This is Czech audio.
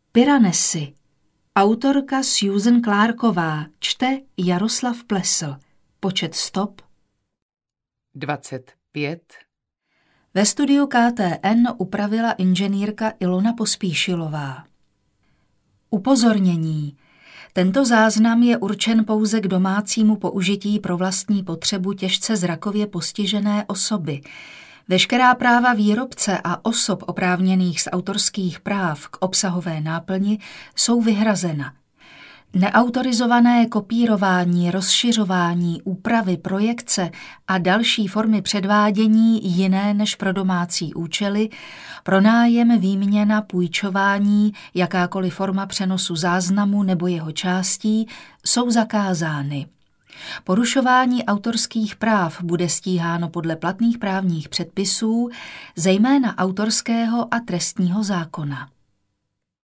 Piranesi. Autorka Susan Clarková, čte Jaroslav Plesl. Počet stop 25. Ve studiu KTN upravila inženýrka Ilona Pospíšilová. Upozornění. Tento záznam je určen pouze k domácímu použití pro vlastní potřebu těžce zrakově postižené osoby. Veškerá práva výrobce a osob oprávněných z autorských práv k obsahové náplni jsou vyhrazena. Neautorizované kopírování, rozšiřování, úpravy, projekce a další formy předvádění jiné než pro domácí účely, pronájem, výměna, půjčování, jakákoliv forma přenosu záznamu nebo jeho částí jsou zakázány. Porušování autorských práv bude stíháno podle platných právních předpisů, zejména autorského a trestního zákona.